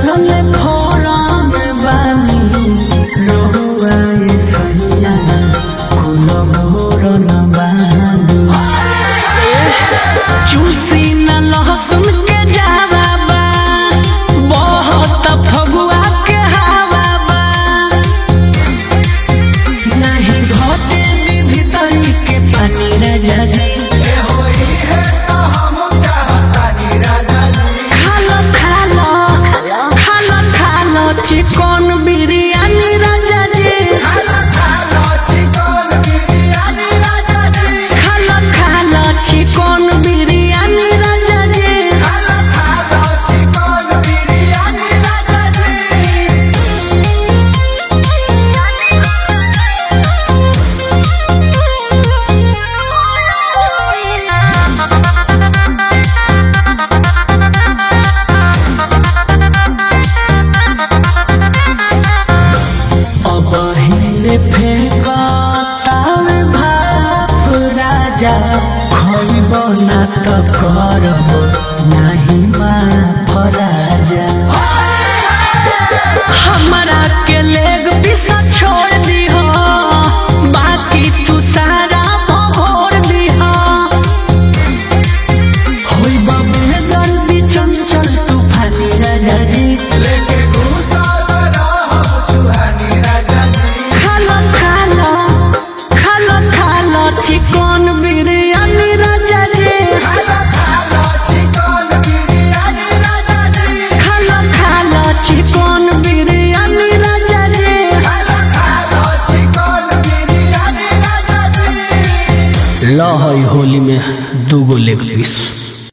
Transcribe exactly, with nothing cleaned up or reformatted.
डलले फोरम बानी रोहुआ ये सहिया कुल भोर न बानी चूसी न लहसुन के जावा बा बहुत फगुआ के हवा बा नहीं घोटे दी भीतरी के पानी राजा जी चिकन बिरयानी राजा जी खाला खाला चिकन बिरयानी राजा जी खाला खाला चिकन बिरयानी राजा जी खाला खाला चिकन बिरयानी राजा बहिले फेंकतावे भाप राजा खइब ना त करब नाही माफ राजा हमरा के लेग पीछा छोड़ दीह बाकी तू सारा भोर दीह होई बाबे गलती चंचल तूफानी राजा जी लेके घुसल रहब चुहानी राजा चिकन बिरयानी राजा जी खाला खाला चिकन बिरयानी राजा जी खाला खाला चिकन बिरयानी राजा जी खाला खाला चिकन बिरयानी राजा जी। ला होली में दूगो लेग पीस।